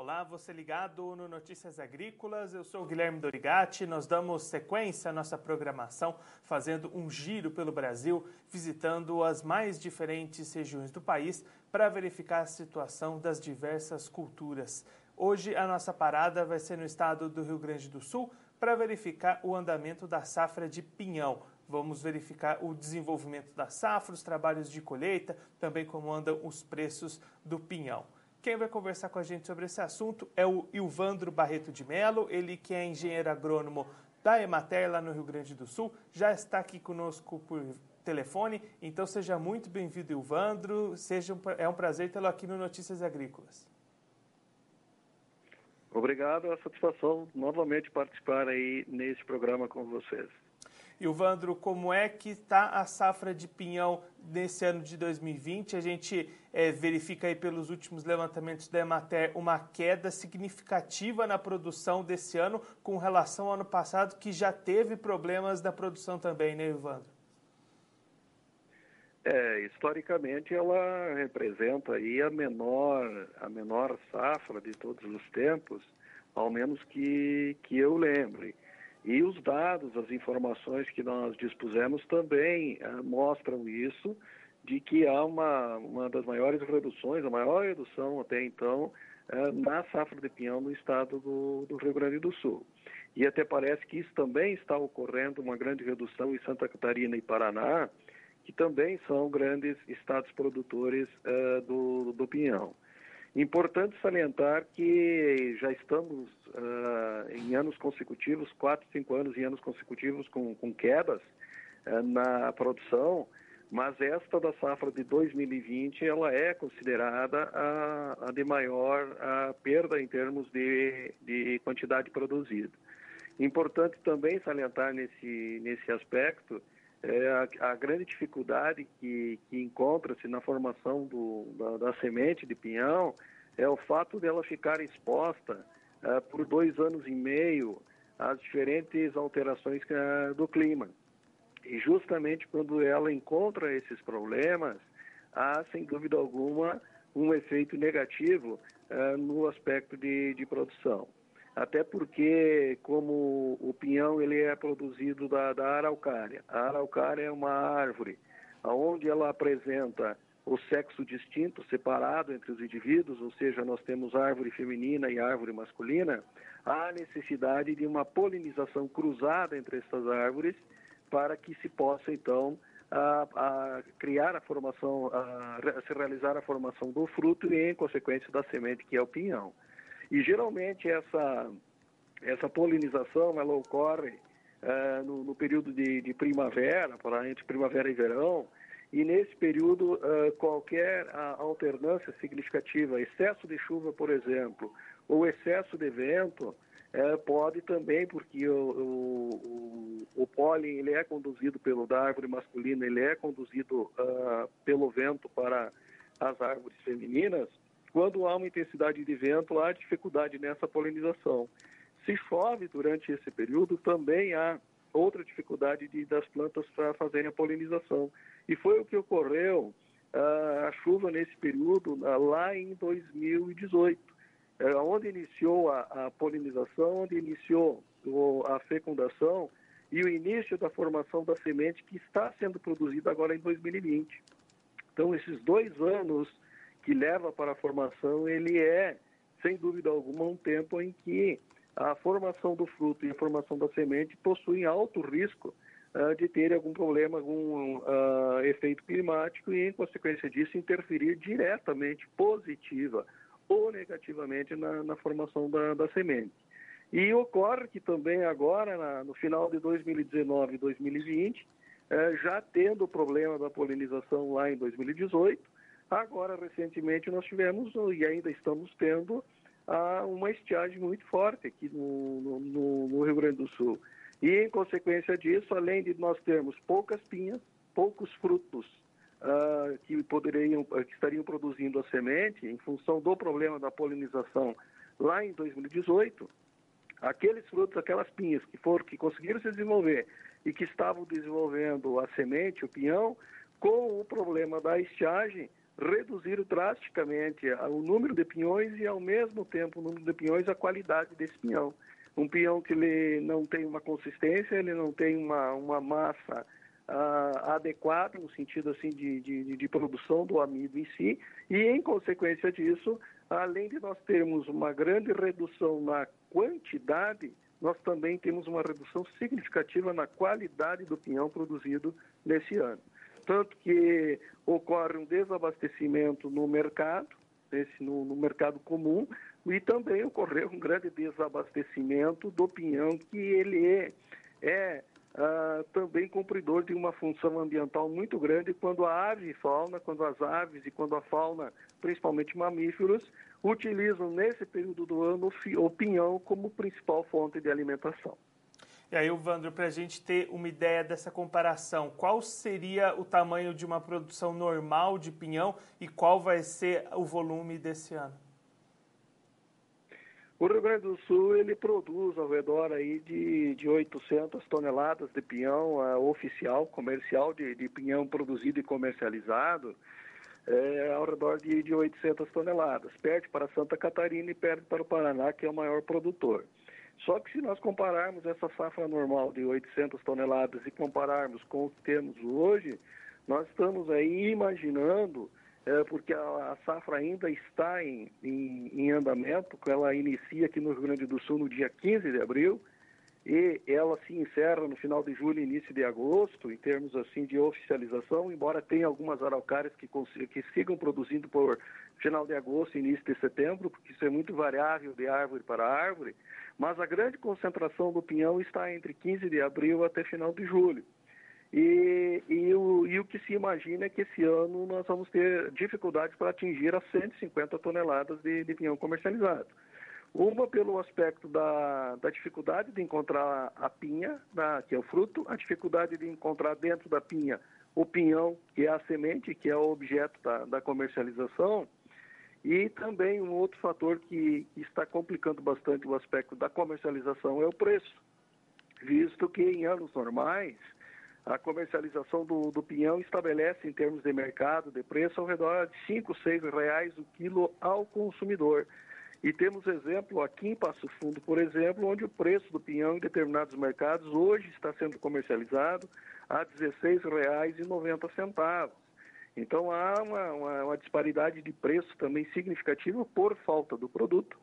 Olá, você ligado no Notícias Agrícolas, eu sou o Guilherme Dorigatti. Nós damos sequência à nossa programação, fazendo um giro pelo Brasil, visitando as mais diferentes regiões do país para verificar a situação das diversas culturas. Hoje a nossa parada vai ser no estado do Rio Grande do Sul para verificar o andamento da safra de pinhão. Vamos verificar o desenvolvimento da safra, os trabalhos de colheita, também como andam os preços do pinhão. Quem vai conversar com a gente sobre esse assunto é o Ilvandro Barreto de Melo, ele que é engenheiro agrônomo da Emater, lá no Rio Grande do Sul, já está aqui conosco por telefone, então seja muito bem-vindo, Ilvandro, é um prazer tê-lo aqui no Notícias Agrícolas. Obrigado, é uma satisfação novamente participar aí nesse programa com vocês. Ilvandro, como é que está a safra de pinhão nesse ano de 2020? A gente verifica aí pelos últimos levantamentos da Emater uma queda significativa na produção desse ano com relação ao ano passado, que já teve problemas na produção também, né, Ilvandro? Historicamente ela representa aí a menor safra de todos os tempos, ao menos que eu lembre. E os dados, as informações que nós dispusemos também mostram isso, de que há uma das maiores reduções, a maior redução até então, na safra de pinhão no estado do Rio Grande do Sul. E até parece que isso também está ocorrendo, uma grande redução em Santa Catarina e Paraná, que também são grandes estados produtores do pinhão. Importante salientar que já estamos em anos consecutivos, 4, 5 anos em anos consecutivos com quedas na produção, mas esta da safra de 2020 ela é considerada a de maior perda em termos de quantidade produzida. Importante também salientar nesse aspecto a grande dificuldade que encontra-se na formação da semente de pinhão é o fato dela ficar exposta por 2 anos e meio às diferentes alterações do clima. E justamente quando ela encontra esses problemas, há, sem dúvida alguma, um efeito negativo no aspecto de produção. Até porque, como o pinhão ele é produzido da araucária. A araucária é uma árvore onde ela apresenta o sexo distinto, separado entre os indivíduos, ou seja, nós temos árvore feminina e árvore masculina. Há necessidade de uma polinização cruzada entre essas árvores para que se possa, então, criar a formação, se realizar a formação do fruto e, em consequência, da semente, que é o pinhão. E geralmente essa polinização ela ocorre no período de primavera, entre primavera e verão, e nesse período qualquer alternância significativa, excesso de chuva, por exemplo, ou excesso de vento, pode também, porque o pólen ele é conduzido da árvore masculina, ele é conduzido pelo vento para as árvores femininas. Quando há uma intensidade de vento, há dificuldade nessa polinização. Se chove durante esse período, também há outra dificuldade das plantas para fazerem a polinização. E foi o que ocorreu a chuva nesse período lá em 2018, onde iniciou a polinização, onde iniciou a fecundação e o início da formação da semente que está sendo produzida agora em 2020. Então, esses 2 anos que leva para a formação, ele é, sem dúvida alguma, um tempo em que a formação do fruto e a formação da semente possuem alto risco de ter algum problema, algum efeito climático e, em consequência disso, interferir diretamente, positiva ou negativamente na formação da semente. E ocorre que também agora, no final de 2019 e 2020, já tendo o problema da polinização lá em 2018, agora, recentemente, nós tivemos, e ainda estamos tendo, uma estiagem muito forte aqui no Rio Grande do Sul. E, em consequência disso, além de nós termos poucas pinhas, poucos frutos que estariam produzindo a semente, em função do problema da polinização lá em 2018, aqueles frutos, aquelas pinhas que conseguiram se desenvolver e que estavam desenvolvendo a semente, o pinhão, com o problema da estiagem, reduzir drasticamente o número de pinhões e, ao mesmo tempo, o número de pinhões, a qualidade desse pinhão. Um pinhão que ele não tem uma consistência, ele não tem uma massa adequada, no sentido assim de produção do amido em si, e, em consequência disso, além de nós termos uma grande redução na quantidade, nós também temos uma redução significativa na qualidade do pinhão produzido nesse ano. Tanto que ocorre um desabastecimento no mercado, no mercado comum, e também ocorreu um grande desabastecimento do pinhão, que ele é também cumpridor de uma função ambiental muito grande quando a ave e fauna, quando as aves e quando a fauna, principalmente mamíferos, utilizam nesse período do ano o pinhão como principal fonte de alimentação. E aí, Evandro, para a gente ter uma ideia dessa comparação, qual seria o tamanho de uma produção normal de pinhão e qual vai ser o volume desse ano? O Rio Grande do Sul, ele produz ao redor aí de 800 toneladas de pinhão oficial, comercial, de pinhão produzido e comercializado, ao redor de 800 toneladas. Perde para Santa Catarina e perde para o Paraná, que é o maior produtor. Só que se nós compararmos essa safra normal de 800 toneladas e compararmos com o que temos hoje, nós estamos aí imaginando, porque a safra ainda está em andamento, ela inicia aqui no Rio Grande do Sul no dia 15 de abril, e ela se encerra no final de julho e início de agosto, em termos assim de oficialização, embora tenha algumas araucárias que sigam produzindo por final de agosto e início de setembro, porque isso é muito variável de árvore para árvore, mas a grande concentração do pinhão está entre 15 de abril até final de julho. E o que se imagina é que esse ano nós vamos ter dificuldades para atingir as 150 toneladas de pinhão comercializado. Uma pelo aspecto da dificuldade de encontrar a pinha, que é o fruto, a dificuldade de encontrar dentro da pinha o pinhão, que é a semente, que é o objeto da comercialização, e também um outro fator que está complicando bastante o aspecto da comercialização é o preço, visto que em anos normais a comercialização do pinhão estabelece em termos de mercado, de preço, ao redor de R$ 5, R$ 6 o quilo ao consumidor. E temos exemplo aqui em Passo Fundo, por exemplo, onde o preço do pinhão em determinados mercados hoje está sendo comercializado a R$ 16,90. Então há uma disparidade de preço também significativa por falta do produto,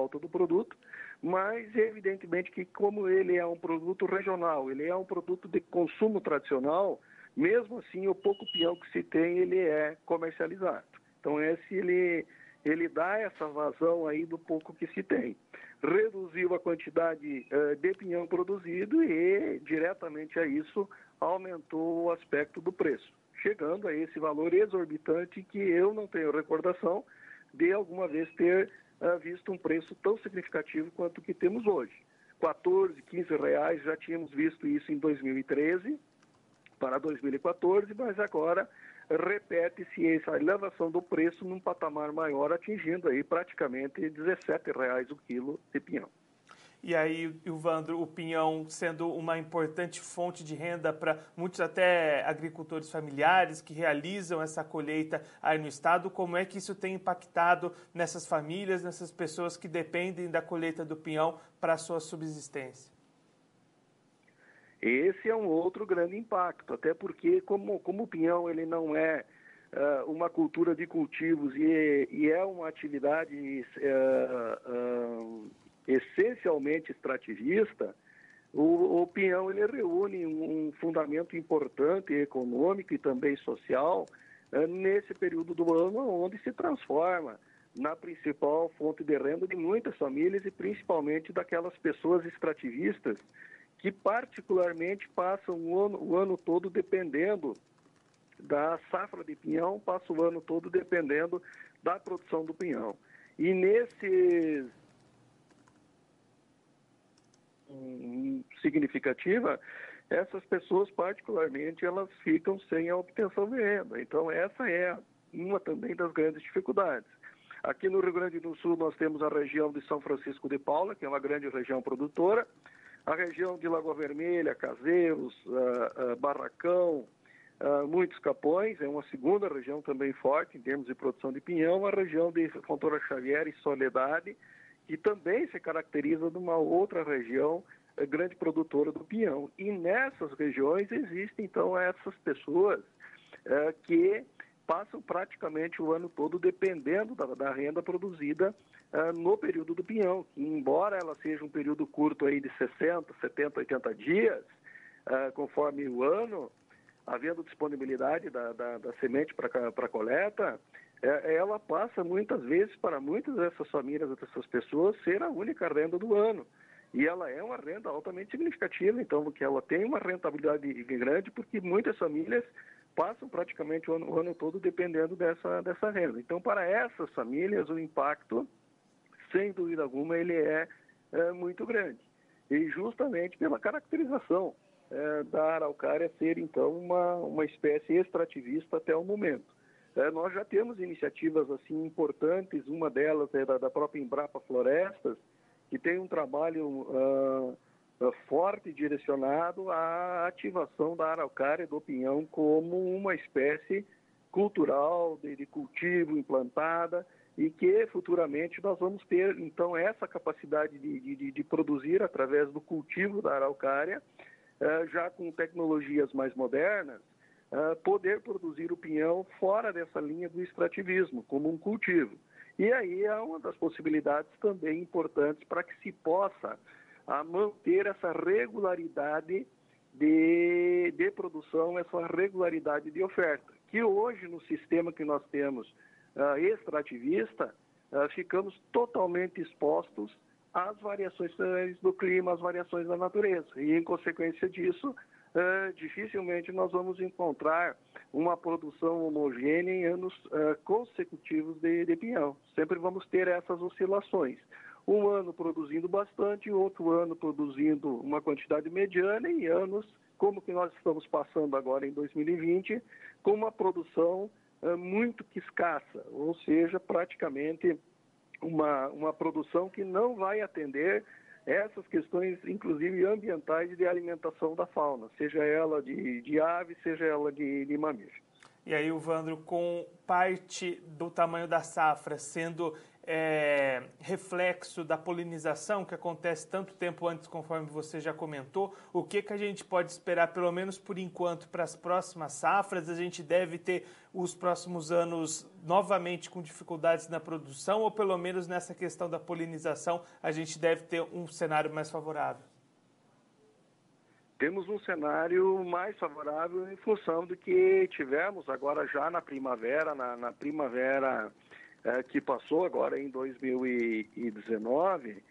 mas evidentemente que como ele é um produto regional, ele é um produto de consumo tradicional, mesmo assim o pouco pinhão que se tem, ele é comercializado. Então ele dá essa vazão aí do pouco que se tem. Reduziu a quantidade de pinhão produzido e, diretamente a isso, aumentou o aspecto do preço, chegando a esse valor exorbitante que eu não tenho recordação de alguma vez ter visto um preço tão significativo quanto o que temos hoje. 14, 15 reais, já tínhamos visto isso em 2013 para 2014, mas agora repete-se essa elevação do preço num patamar maior, atingindo aí praticamente R$ 17 o quilo de pinhão. E aí, Evandro, o pinhão sendo uma importante fonte de renda para muitos até agricultores familiares que realizam essa colheita aí no estado, como é que isso tem impactado nessas famílias, nessas pessoas que dependem da colheita do pinhão para a sua subsistência? Esse é um outro grande impacto, até porque como o pinhão ele não é uma cultura de cultivos e é uma atividade essencialmente extrativista, o pinhão ele reúne um fundamento importante econômico e também social nesse período do ano, onde se transforma na principal fonte de renda de muitas famílias e principalmente daquelas pessoas extrativistas que particularmente passam o ano todo dependendo da safra de pinhão, passam o ano todo dependendo da produção do pinhão. E nesses significativa, essas pessoas particularmente elas ficam sem a obtenção de renda. Então essa é uma também das grandes dificuldades. Aqui no Rio Grande do Sul nós temos a região de São Francisco de Paula, que é uma grande região produtora, a região de Lagoa Vermelha, Caseiros, Barracão, muitos capões, é uma segunda região também forte em termos de produção de pinhão, a região de Fontoura Xavier e Soledade, que também se caracteriza de uma outra região grande produtora do pinhão. E nessas regiões existem, então, essas pessoas que passam praticamente o ano todo dependendo da renda produzida no período do pinhão, que embora ela seja um período curto aí de 60, 70, 80 dias, conforme o ano, havendo disponibilidade da semente para coleta, ela passa muitas vezes para muitas dessas famílias, dessas pessoas, ser a única renda do ano. E ela é uma renda altamente significativa, então, porque ela tem uma rentabilidade grande, porque muitas famílias passam praticamente o ano todo dependendo dessa renda. Então, para essas famílias, o impacto, sem dúvida alguma, ele é muito grande. E justamente pela caracterização da araucária ser, então, uma espécie extrativista até o momento. Nós já temos iniciativas assim importantes, uma delas é da própria Embrapa Florestas, que tem um trabalho forte direcionado à ativação da araucária e do pinhão como uma espécie cultural de cultivo implantada e que futuramente nós vamos ter, então, essa capacidade de produzir através do cultivo da araucária, já com tecnologias mais modernas, poder produzir o pinhão fora dessa linha do extrativismo, como um cultivo. E aí é uma das possibilidades também importantes para que se possa manter essa regularidade de produção, essa regularidade de oferta, que hoje no sistema que nós temos extrativista, ficamos totalmente expostos às variações do clima, às variações da natureza. E em consequência disso, dificilmente nós vamos encontrar uma produção homogênea em anos consecutivos de pinhão. Sempre vamos ter essas oscilações. Um ano produzindo bastante, outro ano produzindo uma quantidade mediana e anos, como que nós estamos passando agora em 2020, com uma produção muito escassa, ou seja, praticamente uma produção que não vai atender essas questões, inclusive ambientais, de alimentação da fauna, seja ela de aves, seja ela de mamíferos. E aí, Uvandro, com parte do tamanho da safra sendo reflexo da polinização, que acontece tanto tempo antes, conforme você já comentou, o que a gente pode esperar, pelo menos por enquanto, para as próximas safras? A gente deve ter os próximos anos novamente com dificuldades na produção, ou pelo menos nessa questão da polinização a gente deve ter um cenário mais favorável? Temos um cenário mais favorável em função do que tivemos agora já na primavera, na primavera que passou agora em 2019,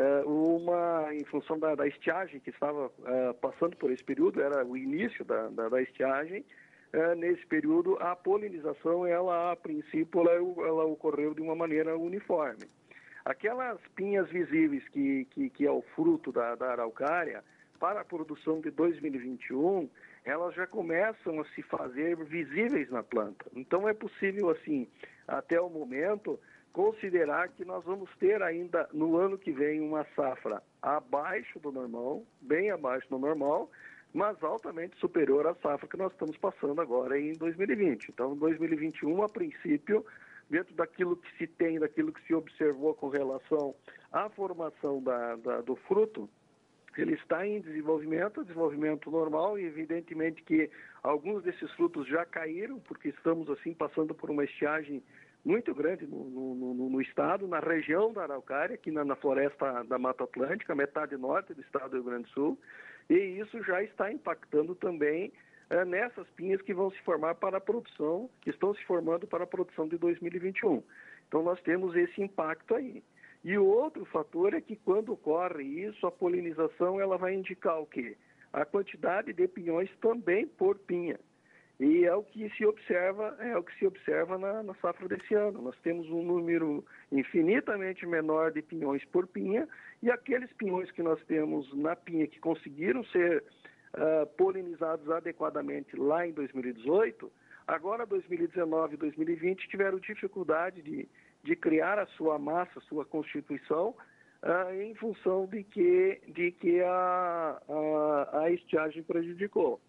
em função da estiagem que estava passando por esse período, era o início da estiagem. Nesse período, a polinização, ela a princípio, ela ocorreu de uma maneira uniforme. Aquelas pinhas visíveis que é o fruto da araucária, para a produção de 2021, elas já começam a se fazer visíveis na planta. Então, é possível, assim, até o momento, considerar que nós vamos ter ainda, no ano que vem, uma safra abaixo do normal, bem abaixo do normal, mas altamente superior à safra que nós estamos passando agora em 2020. Então, 2021, a princípio, dentro daquilo que se tem, daquilo que se observou com relação à formação do fruto, ele está em desenvolvimento normal, e evidentemente que alguns desses frutos já caíram, porque estamos assim passando por uma estiagem muito grande no estado, na região da araucária, aqui na floresta da Mata Atlântica, metade norte do estado do Rio Grande do Sul, e isso já está impactando também nessas pinhas que vão se formar para a produção, que estão se formando para a produção de 2021. Então nós temos esse impacto aí. E o outro fator é que quando ocorre isso, a polinização ela vai indicar o quê? A quantidade de pinhões também por pinha. E é o que se observa, na safra desse ano. Nós temos um número infinitamente menor de pinhões por pinha, e aqueles pinhões que nós temos na pinha que conseguiram ser polinizados adequadamente lá em 2018, agora 2019 e 2020 tiveram dificuldade de criar a sua massa, a sua constituição, em função de que a estiagem prejudicou.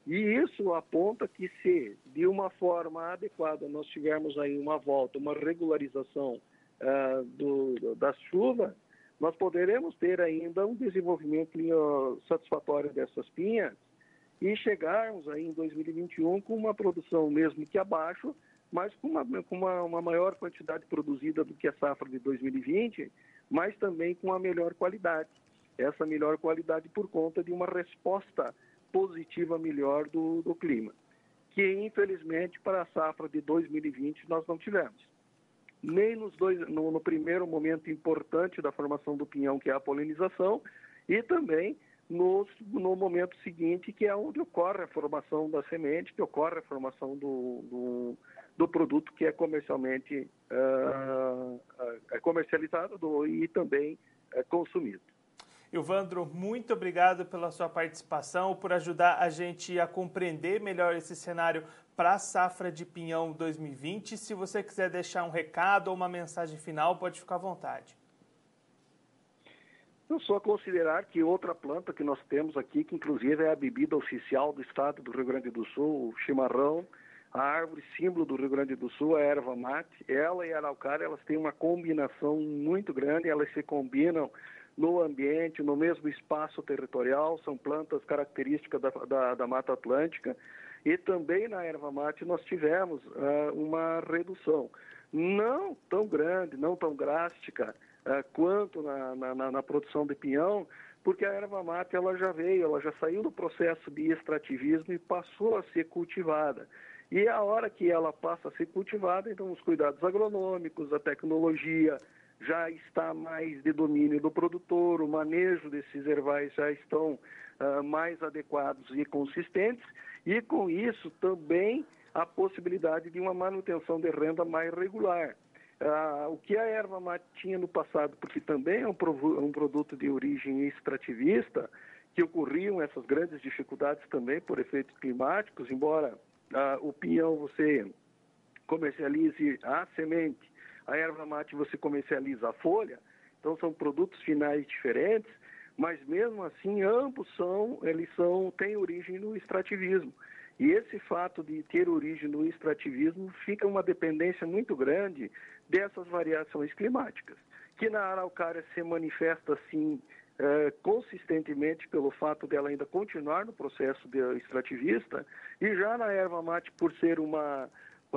E isso aponta que se, de uma forma adequada, nós tivermos aí uma volta, uma regularização das chuvas, nós poderemos ter ainda um desenvolvimento satisfatório dessas pinhas e chegarmos aí em 2021 com uma produção mesmo que abaixo, mas com uma maior quantidade produzida do que a safra de 2020, mas também com uma melhor qualidade. Essa melhor qualidade por conta de uma resposta positiva melhor do clima, que infelizmente para a safra de 2020 nós não tivemos. Nem no primeiro momento importante da formação do pinhão, que é a polinização, e também no momento seguinte, que é onde ocorre a formação da semente, que ocorre a formação do produto que é comercialmente comercializado e também consumido. Ilvandro, muito obrigado pela sua participação, por ajudar a gente a compreender melhor esse cenário para a safra de pinhão 2020. Se você quiser deixar um recado ou uma mensagem final, pode ficar à vontade. Eu só considerar que outra planta que nós temos aqui, que inclusive é a bebida oficial do estado do Rio Grande do Sul, o chimarrão, a árvore símbolo do Rio Grande do Sul, a erva mate, ela e a araucária, elas têm uma combinação muito grande, elas se combinam no ambiente, no mesmo espaço territorial, são plantas características da Mata Atlântica, e também na erva mate nós tivemos uma redução, não tão grande, não tão drástica quanto na produção de pinhão, porque a erva mate ela já saiu do processo de extrativismo e passou a ser cultivada. E a hora que ela passa a ser cultivada, então os cuidados agronômicos, a tecnologia já está mais de domínio do produtor, o manejo desses ervais já estão mais adequados e consistentes, e com isso também a possibilidade de uma manutenção de renda mais regular. O que a erva mate tinha no passado, porque também é um produto de origem extrativista, que ocorriam essas grandes dificuldades também por efeitos climáticos, embora o pinhão você comercialize a semente, a erva mate você comercializa a folha, então são produtos finais diferentes, mas mesmo assim ambos têm origem no extrativismo. E esse fato de ter origem no extrativismo fica uma dependência muito grande dessas variações climáticas, que na araucária se manifesta assim consistentemente pelo fato dela ainda continuar no processo de extrativista, e já na erva mate por ser uma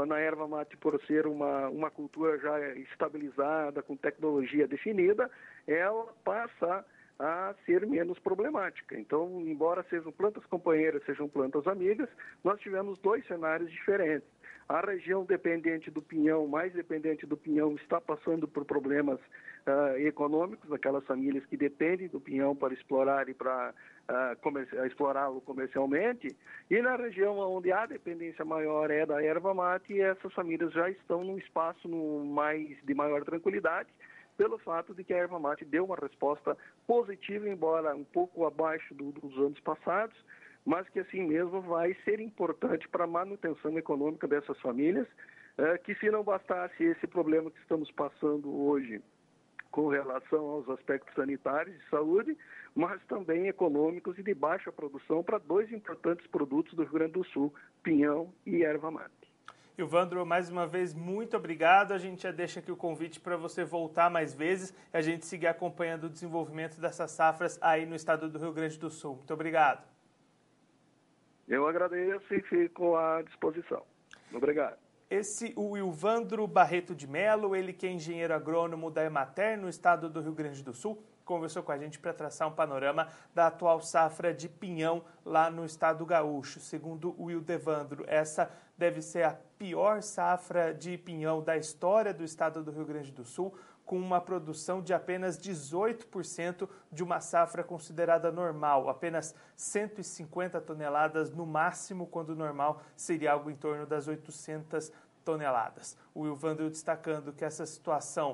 cultura já estabilizada, com tecnologia definida, ela passa a ser menos problemática. Então, embora sejam plantas companheiras, sejam plantas amigas, nós tivemos dois cenários diferentes. A região dependente do pinhão, mais dependente do pinhão, está passando por problemas econômicos, aquelas famílias que dependem do pinhão para explorar e para explorá-lo comercialmente, e na região onde a dependência maior é da erva mate, essas famílias já estão num espaço de maior tranquilidade, pelo fato de que a erva mate deu uma resposta positiva, embora um pouco abaixo dos anos passados, mas que assim mesmo vai ser importante para a manutenção econômica dessas famílias, que se não bastasse esse problema que estamos passando hoje com relação aos aspectos sanitários e saúde, mas também econômicos e de baixa produção para dois importantes produtos do Rio Grande do Sul, pinhão e erva mate. Ilvandro, mais uma vez, muito obrigado. A gente já deixa aqui o convite para você voltar mais vezes e a gente seguir acompanhando o desenvolvimento dessas safras aí no estado do Rio Grande do Sul. Muito obrigado. Eu agradeço e fico à disposição. Obrigado. O Ilvandro Barreto de Melo, ele que é engenheiro agrônomo da Emater no estado do Rio Grande do Sul, conversou com a gente para traçar um panorama da atual safra de pinhão lá no estado gaúcho. Segundo o Ildevandro, essa deve ser a pior safra de pinhão da história do estado do Rio Grande do Sul, com uma produção de apenas 18% de uma safra considerada normal, apenas 150 toneladas no máximo, quando o normal seria algo em torno das 800 toneladas. O Ilvandro destacando que essa situação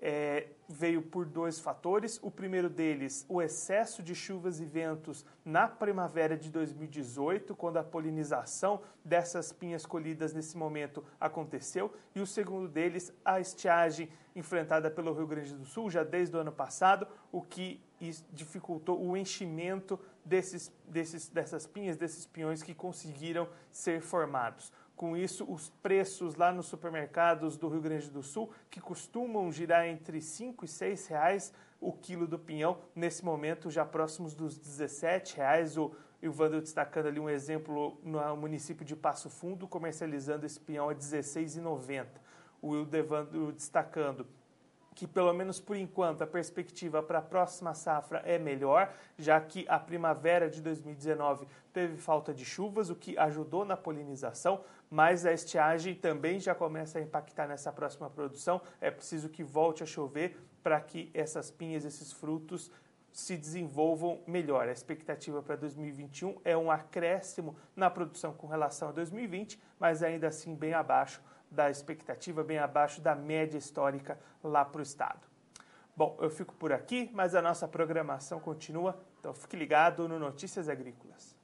veio por dois fatores. O primeiro deles, o excesso de chuvas e ventos na primavera de 2018, quando a polinização dessas pinhas colhidas nesse momento aconteceu. E o segundo deles, a estiagem enfrentada pelo Rio Grande do Sul já desde o ano passado, o que dificultou o enchimento dessas pinhas, desses pinhões que conseguiram ser formados. Com isso, os preços lá nos supermercados do Rio Grande do Sul, que costumam girar entre R$ 5 e R$ 6 o quilo do pinhão, nesse momento já próximos dos R$ 17. O Evandro destacando ali um exemplo no município de Passo Fundo, comercializando esse pinhão a R$ 16,90. O Evandro destacando que, pelo menos por enquanto, a perspectiva para a próxima safra é melhor, já que a primavera de 2019 teve falta de chuvas, o que ajudou na polinização, mas a estiagem também já começa a impactar nessa próxima produção. É preciso que volte a chover para que essas pinhas, esses frutos, se desenvolvam melhor. A expectativa para 2021 é um acréscimo na produção com relação a 2020, mas ainda assim bem abaixo da expectativa, bem abaixo da média histórica lá para o estado. Bom, eu fico por aqui, mas a nossa programação continua, então fique ligado no Notícias Agrícolas.